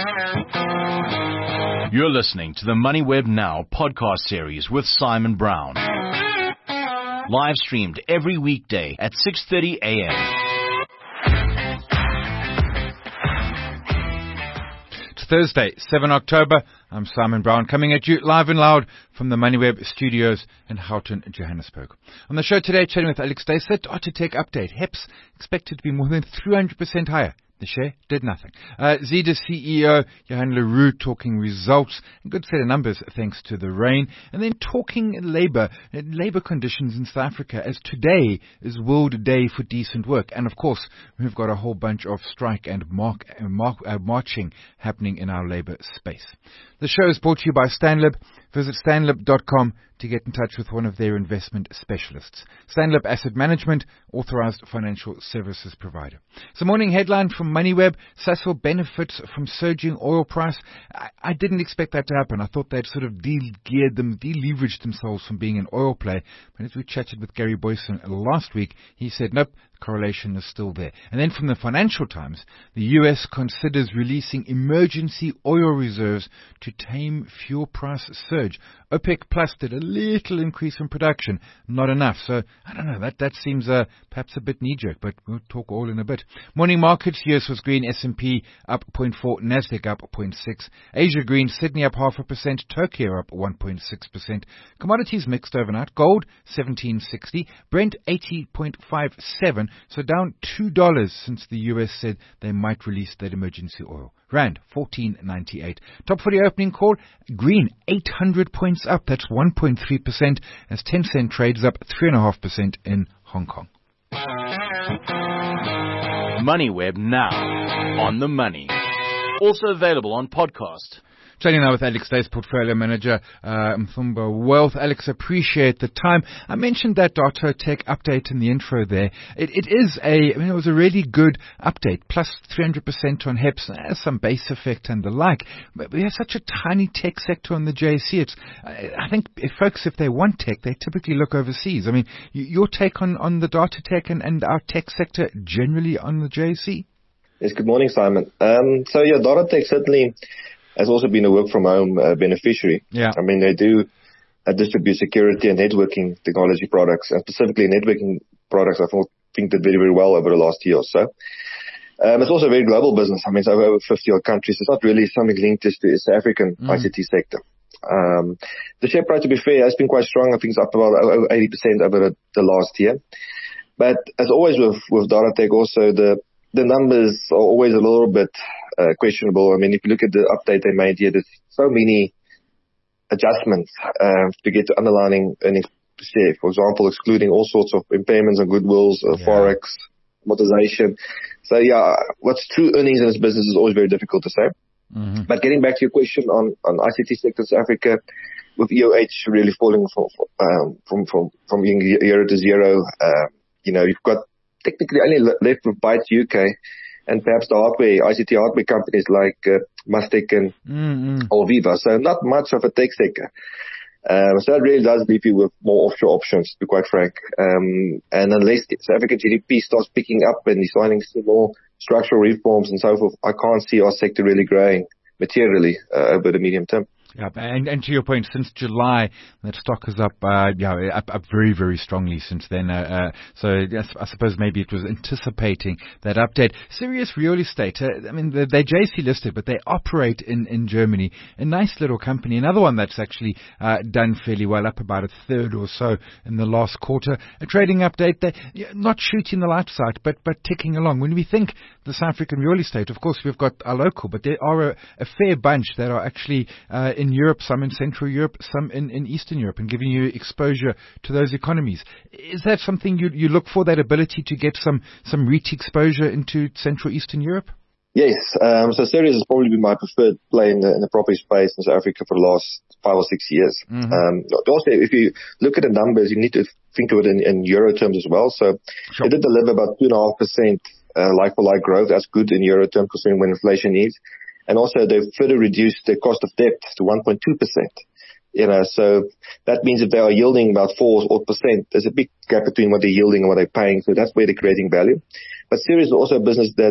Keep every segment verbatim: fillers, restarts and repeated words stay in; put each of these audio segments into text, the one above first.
You're listening to the MoneyWeb Now podcast series with Simon Brown. Live streamed every weekday at six thirty a.m. It's Thursday, the seventh of October. I'm Simon Brown, coming at you live and loud from the MoneyWeb studios in Houghton, Johannesburg. On the show today, chatting with Alex Stacey, Autotech update. H E P S expected to be more than three hundred percent higher. The share did nothing. Uh, Zeda C E O Johan Leroux talking results. A good set of numbers thanks to the rain. And then talking labour, uh, labour conditions in South Africa, as today is World Day for Decent Work. And of course, we've got a whole bunch of strike and mark, uh, mark, uh, marching happening in our labour space. The show is brought to you by Stanlib. Visit stanlib dot com to get in touch with one of their investment specialists. Stanlib Asset Management, authorized financial services provider. So morning headline from MoneyWeb, Sasol benefits from surging oil price. I, I didn't expect that to happen. I thought they'd sort of de-geared them, de-leveraged themselves from being an oil play. But as we chatted with Gary Boyson last week, he said, nope, the correlation is still there. And then from the Financial Times, the U S considers releasing emergency oil reserves to tame fuel price surge. OPEC Plus did a little increase in production, not enough. So, I don't know, that, that seems uh, perhaps a bit knee-jerk, but we'll talk all in a bit. Morning markets, U S was green, S and P up zero point four, NASDAQ up zero point six, Asia green, Sydney up half a percent, Tokyo up one point six percent. Commodities mixed overnight, gold seventeen sixty, Brent eighty point five seven, so down two dollars since the U S said they might release that emergency oil. Rand fourteen ninety-eight. Top forty opening call, green eight hundred points up, that's one point three percent, as Tencent trades up three point five percent in Hong Kong. MoneyWeb Now, on the money. Also available on podcast. Chatting now with Alex Stacey, Portfolio Manager, uh, Mthumba Wealth. Alex, appreciate the time. I mentioned that Autotech update in the intro there. It, it is a, I mean, it was a really good update, plus three hundred percent on H E P S, has some base effect and the like. But we have such a tiny tech sector on the J S E. It's, I think if folks, if they want tech, they typically look overseas. I mean, your take on, on the data tech and, and our tech sector generally on the J S E? Yes, good morning, Simon. Um, so yeah, data tech certainly has also been a work-from-home uh, beneficiary. Yeah. I mean, they do uh, distribute security and networking technology products, and specifically networking products, I thought, think did very, very well over the last year or so. Um, it's also a very global business. I mean, it's over fifty odd countries. It's not really something linked to the South African mm. I C T sector. Um, the share price, to be fair, has been quite strong. I think it's up about eighty percent over the, the last year. But as always with, with DataTech, also the The numbers are always a little bit uh, questionable. I mean, if you look at the update they made here, there's so many adjustments uh, to get to underlying earnings per share. For example, excluding all sorts of impairments and goodwills, uh, yeah. forex, amortization. So, yeah, what's true earnings in this business is always very difficult to say. Mm-hmm. But getting back to your question on, on I C T sector in South Africa, with E O H really falling from um, from, from, from being zero to zero, uh, you know, you've got technically only left with Bytes U K and perhaps the hardware, I C T hardware companies like uh, Mustec and mm-hmm. Alviva. So not much of a tech sector. Um, so that really does leave you with more offshore options, to be quite frank. Um, and unless South African G D P starts picking up and deciding some more structural reforms and so forth, I can't see our sector really growing materially uh, over the medium term. Yeah, and, and to your point, since July, that stock is up, uh, yeah, up, up very, very strongly since then. Uh, uh, so yes, I suppose maybe it was anticipating that update. Sirius Real Estate, uh, I mean, they're, they're J S E listed, but they operate in, in Germany. A nice little company. Another one that's actually uh, done fairly well, up about a third or so in the last quarter. A trading update, they yeah, not shooting the light side, but, but ticking along. When we think the South African real estate, of course, we've got our local, but there are a, a fair bunch that are actually uh, in Europe, some in Central Europe, some in, in Eastern Europe, and giving you exposure to those economies. Is that something you, you look for, that ability to get some, some REIT exposure into Central Eastern Europe? Yes. Um, so Sirius has probably been my preferred play in the, in the property space in South Africa for the last five or six years. Mm-hmm. Um, also, if you look at the numbers, you need to think of it in, in euro terms as well. So sure. It did deliver about two point five percent uh, like-for-like growth. That's good in euro terms, considering when inflation is. And also they've further reduced their cost of debt to one point two percent. You know, so that means if they are yielding about four or percent, there's a big gap between what they're yielding and what they're paying. So that's where they're creating value. But Sirius is also a business that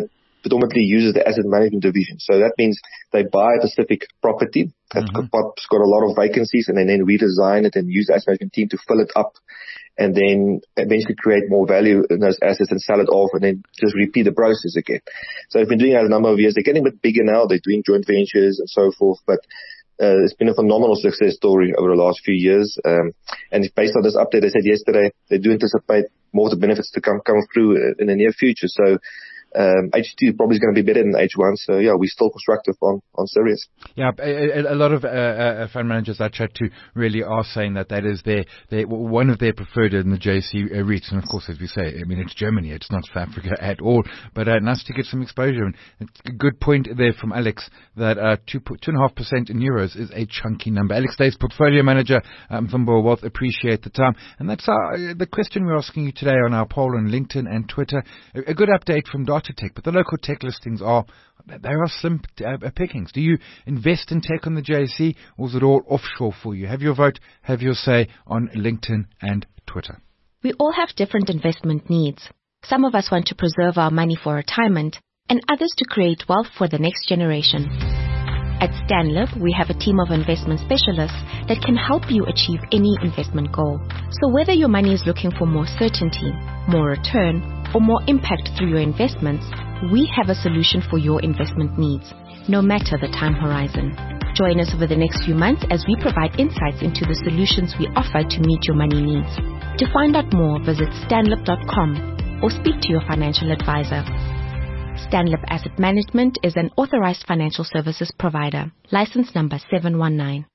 predominantly uses the asset management division. So that means they buy a specific property that's mm-hmm. got, got a lot of vacancies, and then, then redesign it and use the asset management team to fill it up, and then eventually create more value in those assets and sell it off, and then just repeat the process again. So they've been doing that a number of years. They're getting a bit bigger now. They're doing joint ventures and so forth, but Uh, it's been a phenomenal success story over the last few years. Um, and based on this update they said yesterday, they do anticipate more of the benefits to come, come through in the near future. So, um, H two probably is going to be better than H one. So yeah, we're still constructive on, on Sirius. Yeah, a, a lot of, uh, uh, fund managers I chat to really are saying that that is their, their, one of their preferred in the J C uh, REITs. And of course, as we say, I mean, it's Germany. It's not South Africa at all, but, uh, nice to get some exposure. And it's a good point there from Alex that, uh, two, two and a half percent in euros is a chunky number. Alex Dace, portfolio manager, um, from Boa Wealth. Appreciate the time. And that's our, uh, the question we're asking you today on our poll on LinkedIn and Twitter. A, a good update from Data Tech, but the local tech listings are, there are slim uh, pickings. Do you invest in tech on the J S E, or is it all offshore for you? Have your vote, have your say on LinkedIn and Twitter. We all have different investment needs. Some of us want to preserve our money for retirement, and others to create wealth for the next generation. At Stanlib, we have a team of investment specialists that can help you achieve any investment goal. So whether your money is looking for more certainty, more return, or more impact through your investments, we have a solution for your investment needs, no matter the time horizon. Join us over the next few months as we provide insights into the solutions we offer to meet your money needs. To find out more, visit stanlib dot com or speak to your financial advisor. Stanlib Asset Management is an authorized financial services provider. License number seven one nine.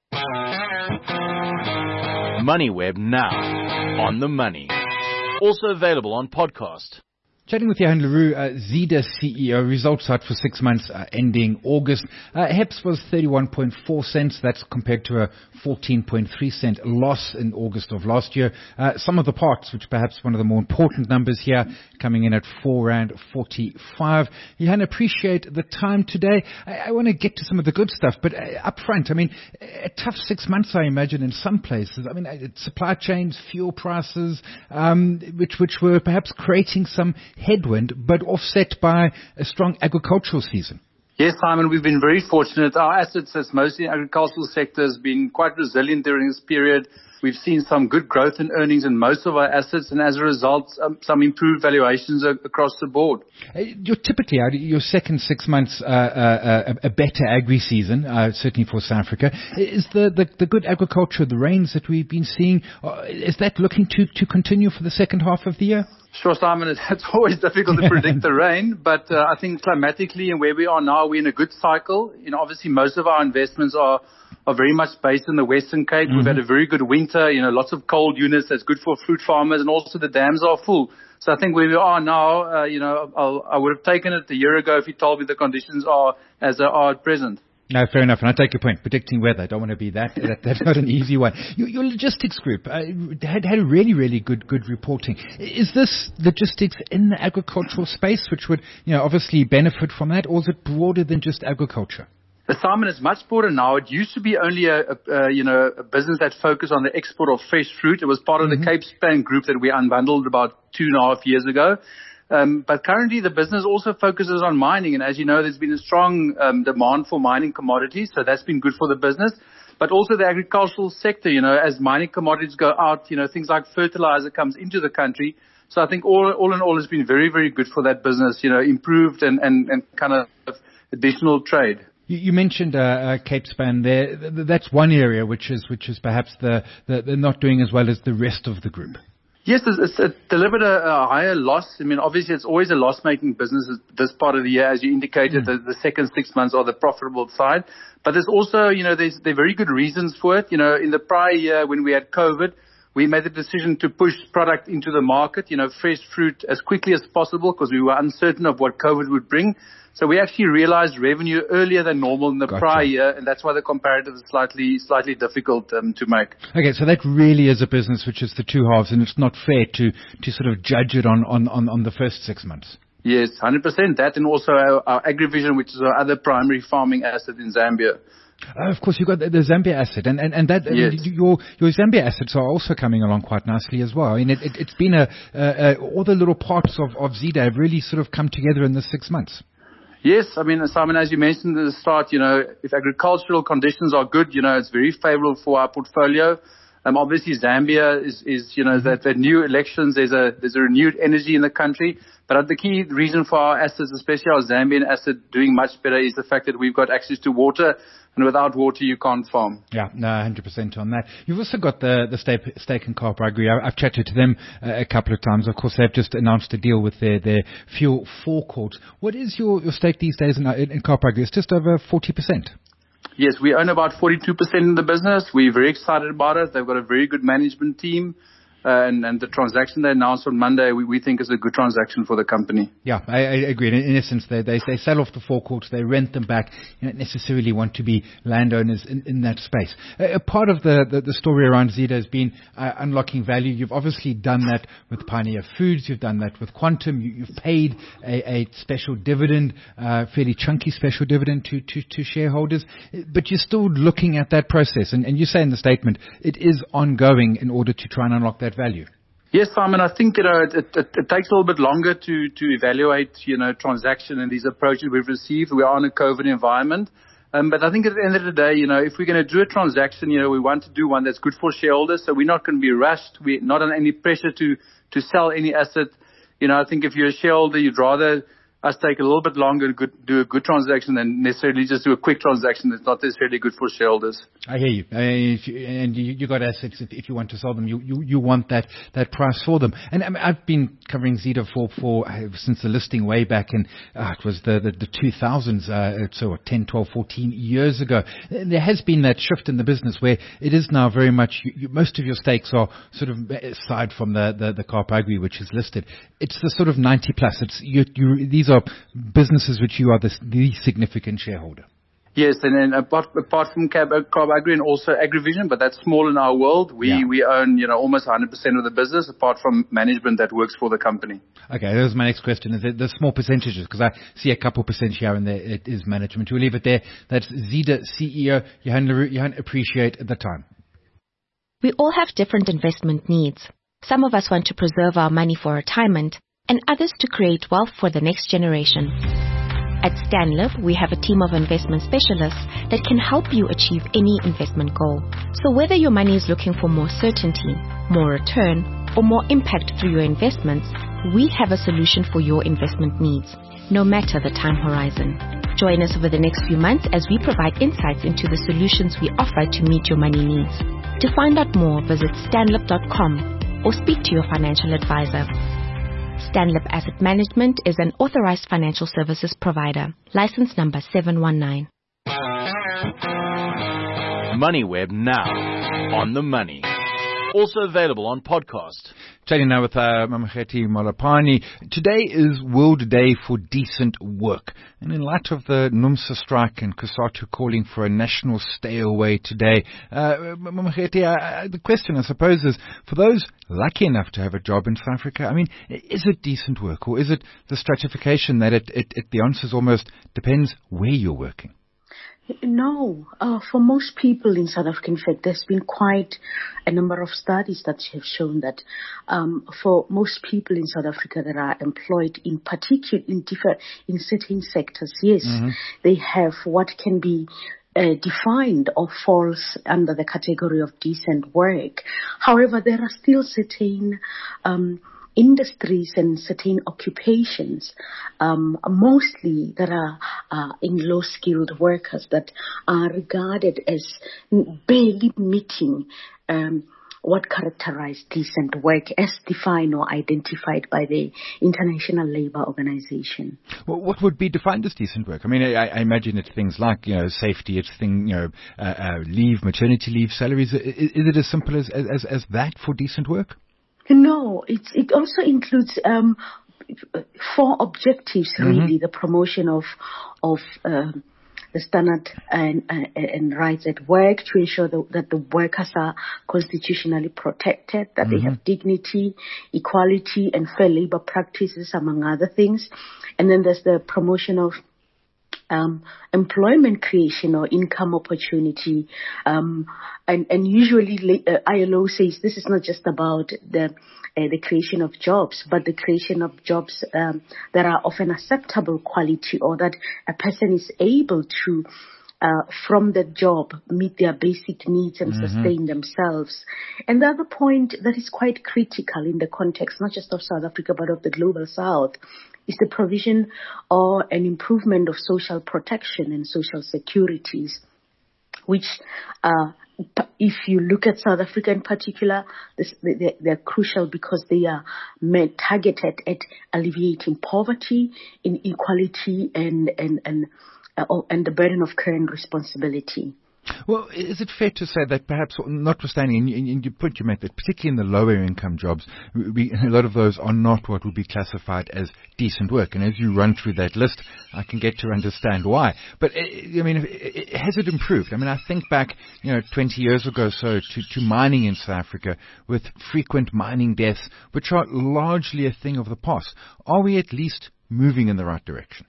MoneyWeb now. On the money. Also available on podcast. Chatting with Johan Leroux, uh, Zeda C E O, results out for six months uh, ending August. Uh, H E P S was thirty-one point four cents. That's compared to a fourteen point three cent loss in August of last year. Uh, some of the parts, which perhaps one of the more important numbers here, coming in at four rand forty-five. Johan, appreciate the time today. I, I want to get to some of the good stuff, but uh, up front, I mean, a tough six months, I imagine, in some places. I mean, uh, supply chains, fuel prices, um, which, which were perhaps creating some headwind, but offset by a strong agricultural season. Yes, Simon, we've been very fortunate. Our assets, as mostly agricultural sector, has been quite resilient during this period. We've seen some good growth in earnings in most of our assets, and as a result, um, some improved valuations uh, across the board. Uh, you're typically, uh, your second six months, uh, uh, a, a better agri season, uh, certainly for South Africa. Is the, the, the good agriculture, the rains that we've been seeing, uh, is that looking to, to continue for the second half of the year? Sure, Simon, it's always difficult to predict the rain, but uh, I think climatically and where we are now, we're in a good cycle. You know, obviously most of our investments are are very much based in the Western Cape. Mm-hmm. We've had a very good winter, you know, lots of cold units. That's good for fruit farmers, and also the dams are full. So I think where we are now, uh, you know, I'll, I would have taken it a year ago if you told me the conditions are as they are at present. No, fair enough. And I take your point. Predicting weather, I don't want to be that. that that's not an easy one. Your, your logistics group uh, had had a really, really good good reporting. Is this logistics in the agricultural space, which would, you know, obviously benefit from that, or is it broader than just agriculture? The Simon is much broader now. It used to be only a, a, a you know a business that focused on the export of fresh fruit. It was part of mm-hmm. the Cape Span group that we unbundled about two and a half years ago. Um, but currently the business also focuses on mining. And as you know, there's been a strong um, demand for mining commodities. So that's been good for the business. But also the agricultural sector, you know, as mining commodities go out, you know, things like fertilizer comes into the country. So I think all, all in all has been very, very good for that business, you know, improved and, and, and kind of additional trade. You mentioned uh, uh, Cape Span there. That's one area which is which is perhaps the, the, the not doing as well as the rest of the group. Yes, it's, it's delivered a, a higher loss. I mean, obviously, it's always a loss-making business this part of the year. As you indicated, mm. the, the second six months are the profitable side. But there's also, you know, there's there are very good reasons for it. You know, in the prior year when we had COVID, we made the decision to push product into the market, you know, fresh fruit as quickly as possible because we were uncertain of what COVID would bring. So we actually realized revenue earlier than normal in the gotcha. prior year, and that's why the comparative is slightly slightly difficult um, to make. Okay, so that really is a business which is the two halves, and it's not fair to, to sort of judge it on, on, on, on the first six months. Yes, one hundred percent. That and also our, our AgriVision, which is our other primary farming asset in Zambia. Uh, of course, you've got the, the Zambia asset, and, and, and that Yes. uh, your your Zambia assets are also coming along quite nicely as well. I mean, it, it, it's been a uh, uh, all the little parts of, of Zeda have really sort of come together in the six months. Yes, I mean, Simon, as you mentioned at the start, you know, if agricultural conditions are good, you know, it's very favorable for our portfolio. Um, obviously, Zambia is, is you know, that the new elections, there's a there's a renewed energy in the country. But the key reason for our assets, especially our Zambian asset, doing much better is the fact that we've got access to water. And without water, you can't farm. Yeah, no, one hundred percent on that. You've also got the, the stake, stake in Kaap Agri. I, I've chatted to them uh, a couple of times. Of course, they've just announced a deal with their, their fuel forecourt. What is your, your stake these days in, in, in Kaap Agri? It's just over forty percent. Yes, we own about forty-two percent in the business. We're very excited about it. They've got a very good management team. Uh, and, and the transaction they announced on Monday, we, we think is a good transaction for the company. Yeah, I, I agree. In, in essence, they, they they sell off the forecourts, they rent them back. You don't necessarily want to be landowners in, in that space. A, a part of the, the, the story around Zeda has been uh, unlocking value. You've obviously done that with Pioneer Foods. You've done that with Quantum. You, you've paid a, a special dividend, uh, fairly chunky special dividend to, to, to shareholders. But you're still looking at that process. And, and you say in the statement, it is ongoing in order to try and unlock that value. Yes, Simon, I think, you know, it, it, it takes a little bit longer to, to evaluate, you know, transaction and these approaches we've received. We are in a COVID environment. Um, but I think at the end of the day, you know, if we're going to do a transaction, you know, we want to do one that's good for shareholders. So we're not going to be rushed. We're not under any pressure to, to sell any asset. You know, I think if you're a shareholder, you'd rather us take a little bit longer to good, do a good transaction than necessarily just do a quick transaction that's not necessarily good for shareholders. I hear you. I mean, if you and you, you got assets. If, if you want to sell them, you, you, you want that, that price for them. And I mean, I've been covering Zeda for, for uh, since the listing way back in, uh, it was the, the, the two thousands, uh, so ten, twelve, fourteen years ago. And there has been that shift in the business where it is now very much, you, you, most of your stakes are sort of, aside from the, the, the Kaap Agri, which is listed, it's the sort of ninety plus. It's, you, you, these are businesses which you are the, the significant shareholder. Yes, and then apart, apart from Kaap Agri and also Agrivision, but that's small in our world. We yeah. we own, you know, almost one hundred percent of the business, apart from management that works for the company. Okay, that was my next question. Is it the small percentages? Because I see a couple percent here and there. It is management. We'll leave it there. That's Zeda C E O Johan Leroux. Johan, appreciate the time. We all have different investment needs. Some of us want to preserve our money for retirement, and others to create wealth for the next generation. At StanLib, we have a team of investment specialists that can help you achieve any investment goal. So whether your money is looking for more certainty, more return, or more impact through your investments, we have a solution for your investment needs, no matter the time horizon. Join us over the next few months as we provide insights into the solutions we offer to meet your money needs. To find out more, visit stanlib dot com or speak to your financial advisor. StanLib Asset Management is an authorized financial services provider. License number seven one nine. MoneyWeb now. On the money. Also available on podcast. Chatting now with uh, Mamokgethi Malapane. Today is World Day for Decent Work. And in light of the NUMSA strike and COSATU calling for a national stay away today, uh, Mamokgethi, uh, the question I suppose is, for those lucky enough to have a job in South Africa, I mean, is it decent work, or is it the stratification that it, it, it the answer almost depends where you're working? No, uh, for most people in South Africa, in fact, there's been quite a number of studies that have shown that um, for most people in South Africa that are employed in particular in different in certain sectors, yes, mm-hmm. they have what can be Uh, defined or falls under the category of decent work. However, there are still certain um, industries and certain occupations, um, mostly that are uh, in low-skilled workers that are regarded as barely meeting um, what characterizes decent work as defined or identified by the International Labour Organization. Well, what would be defined as decent work? I mean, I, I imagine it's things like, you know, safety, it's thing, you know, uh, uh, leave, maternity leave, salaries. Is, is it as simple as, as, as that for decent work? No, it's, it also includes um, four objectives, really, mm-hmm. the promotion of, of um, the standard and, uh, and rights at work, to ensure the, that the workers are constitutionally protected, that mm-hmm. they have dignity, equality, and fair labor practices, among other things. And then there's the promotion of Um, employment creation or income opportunity, um, and, and usually uh, I L O says this is not just about the uh, the creation of jobs, but the creation of jobs um, that are of an acceptable quality, or that a person is able to, uh, from the job, meet their basic needs and mm-hmm. sustain themselves. And the other point that is quite critical in the context, not just of South Africa, but of the global South, is the provision or an improvement of social protection and social securities, which, uh, if you look at South Africa in particular, this, they, they're crucial because they are targeted at alleviating poverty, inequality, and and and uh, and the burden of care and responsibility. Well, is it fair to say that perhaps, notwithstanding, and you put you make that, particularly in the lower income jobs, we, a lot of those are not what would be classified as decent work. And as you run through that list, I can get to understand why. But, I mean, has it improved? I mean, I think back, you know, twenty years ago or so to, to mining in South Africa with frequent mining deaths, which are largely a thing of the past. Are we at least moving in the right direction?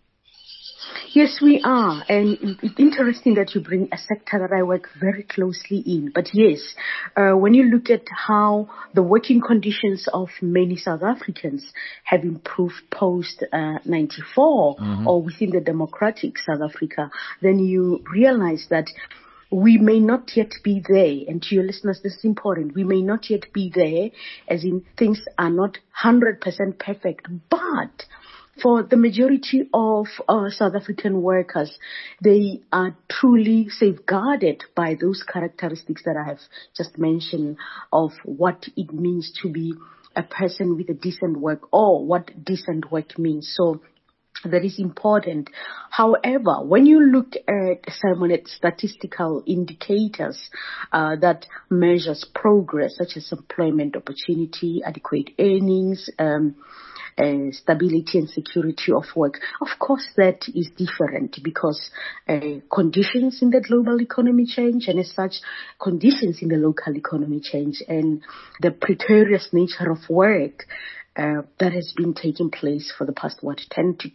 Yes, we are. And it's interesting that you bring a sector that I work very closely in. But yes, uh, when you look at how the working conditions of many South Africans have improved post uh, ninety-four mm-hmm. or within the democratic South Africa, then you realize that we may not yet be there. And to your listeners, this is important. We may not yet be there, as in things are not one hundred percent perfect, but for the majority of uh, South African workers, they are truly safeguarded by those characteristics that I have just mentioned of what it means to be a person with a decent work, or what decent work means. So that is important. However, when you look at, Simon, at statistical indicators uh, that measures progress, such as employment opportunity, adequate earnings, um, Uh, stability and security of work. Of course, that is different because uh, conditions in the global economy change, and as such, conditions in the local economy change, and the precarious nature of work uh, that has been taking place for the past, what, ten to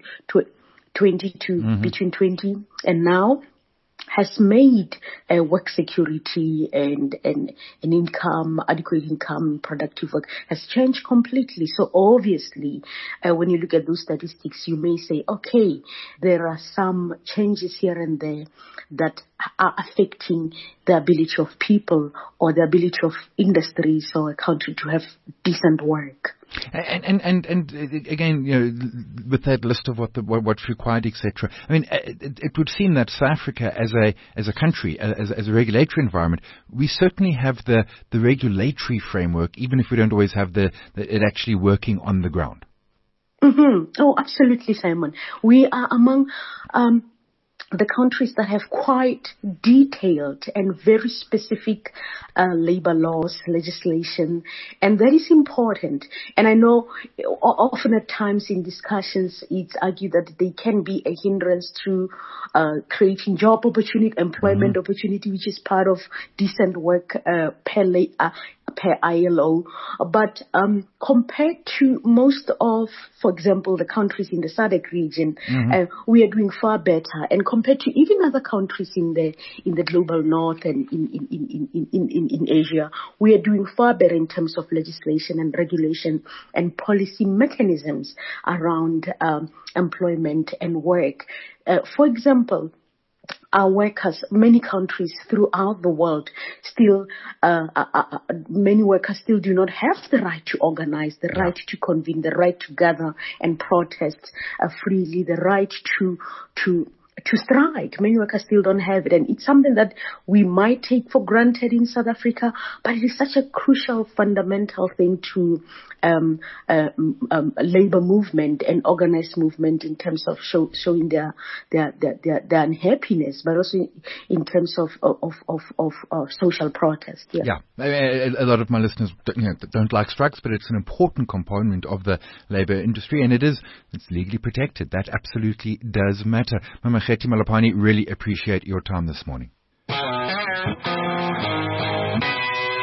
twenty to mm-hmm. between twenty and now, has made uh, work security and, and, and income, adequate income, productive work, has changed completely. So obviously, uh, when you look at those statistics, you may say, okay, there are some changes here and there that are affecting the ability of people or the ability of industries or a country to have decent work. And, and, and, and again, you know, with that list of what the, what, what's required, et cetera. I mean, it, it would seem that South Africa, as a as a country, as, as a regulatory environment, we certainly have the, the regulatory framework, even if we don't always have the, the it actually working on the ground. Mm-hmm. Oh, absolutely, Simon. We are among um, the countries that have quite detailed and very specific uh, labor laws, legislation, and that is important. And I know often at times in discussions it's argued that they can be a hindrance to uh, creating job opportunity, employment mm-hmm. opportunity, which is part of decent work uh, per, la- uh, per I L O. But um, compared to most of, for example, the countries in the S A D C region, mm-hmm. uh, we are doing far better. And compared to even other countries in the in the global north and in in, in, in, in, in, in Asia, we are doing far better in terms of legislation and regulation and policy mechanisms around um, employment and work. Uh, for example, our workers, many countries throughout the world, still, uh, uh, uh, many workers still do not have the right to organize, the yeah. right to convene, the right to gather and protest uh, freely, the right to to to strike. Many workers still don't have it, and it's something that we might take for granted in South Africa, but it is such a crucial, fundamental thing to um, uh, um, labor movement and organized movement in terms of show, showing their their, their their their unhappiness, but also in terms of of of, of, of social protest. Yeah, yeah. A, a lot of my listeners don't, you know, don't like strikes, but it's an important component of the labor industry, and it is it's legally protected. That absolutely does matter. Mama Khethi Malapane, really appreciate your time this morning.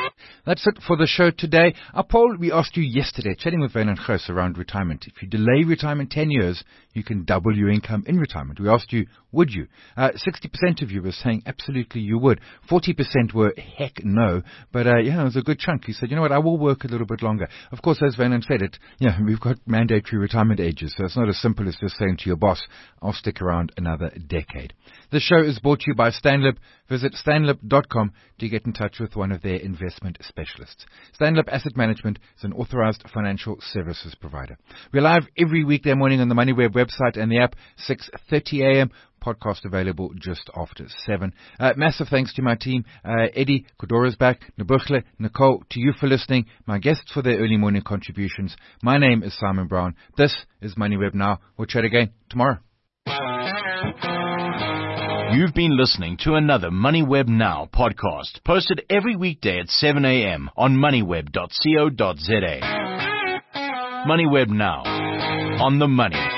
That's it for the show today. Our poll we asked you yesterday, chatting with Wayne and Gers around retirement. If you delay retirement ten years, you can double your income in retirement. We asked you, would you? Uh, sixty percent of you were saying absolutely you would. forty percent were heck no. But uh, yeah, it was a good chunk. You said, you know what, I will work a little bit longer. Of course, as Wayne said it, yeah, we've got mandatory retirement ages, so it's not as simple as just saying to your boss, I'll stick around another decade. This show is brought to you by Stanlib. Visit stanlib dot com to get in touch with one of their investment specialists. Stanlib Asset Management is an authorized financial services provider. We're live every weekday morning on the MoneyWeb website and the app, six thirty a.m. Podcast available just after seven. Uh, massive thanks to my team. Uh, Eddie, Kodora's back. Nabuchle, Nicole, to you for listening. My guests for their early morning contributions. My name is Simon Brown. This is MoneyWeb Now. We'll chat again tomorrow. You've been listening to another MoneyWeb Now podcast, posted every weekday at seven a.m. on moneyweb dot co dot za. MoneyWeb Now, on the money.